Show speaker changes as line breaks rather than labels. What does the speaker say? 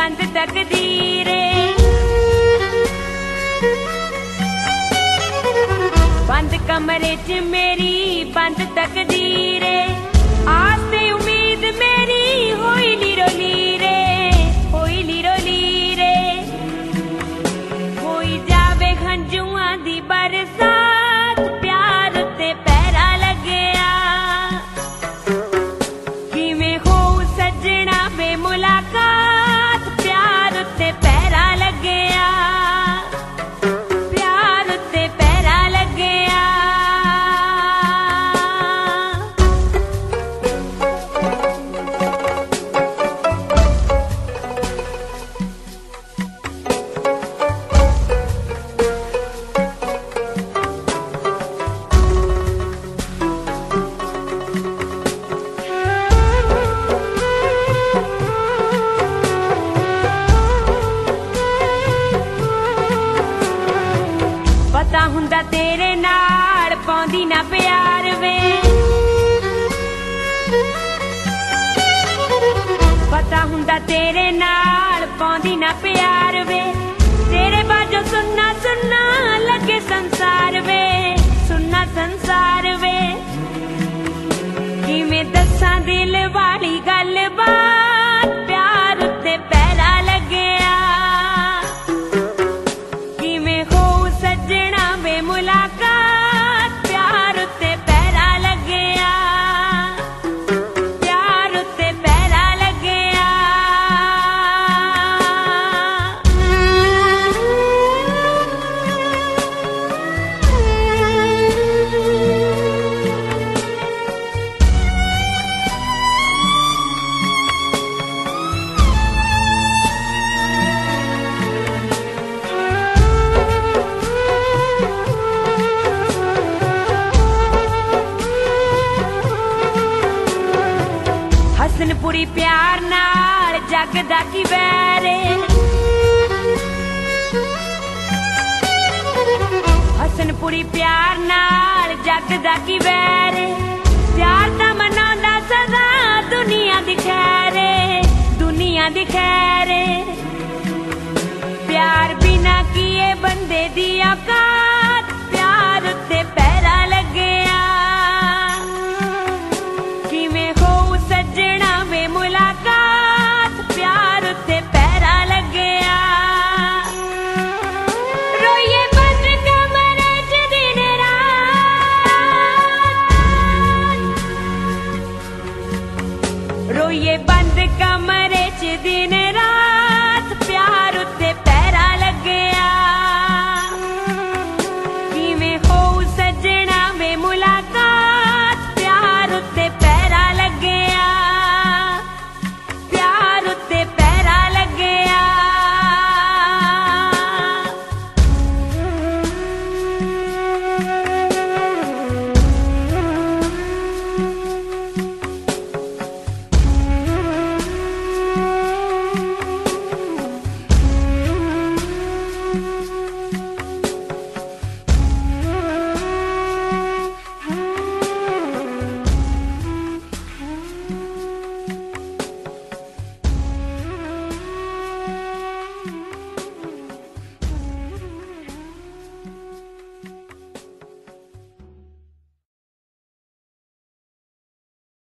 बंद तकदीरे, बंद कमरे च मेरी बंद तकदीरे, आस्ते उम्मीद मेरी होई लीरो लीरे, होई लीरो लीरे, होई जावे हंजुआं दी बरसात, प्यार ते पैरा लगया, किवें हो सजना वे मुलाकात, प्यार ते पैरा लगया, प्यार ते पैरा लगया। पता हुंदा तेरे नाल पौंदी ना प्यार वे, पता हुंदा तेरे नाल पौंदी ना प्यार वे, तेरे बाजो सुनना सुनना लगे संसार वे, सुनना संसार वे, किवें दस्सां दिल वाली गल बात, प्यार ते पैरा लगया, किवें हो सजना वे मुलाकात, प्यार ते पैरा लगया, प्यार ते पैरा लगया। हसनपुरी प्यार नाल जग दा की वैर, हसनपुरी प्यार नाल जग दा की वैर, प्यार दा मनाउंदा सदा दुनिया दी खैर, दुनिया दी खैर, प्यार बिना किए बंदे दी औकात।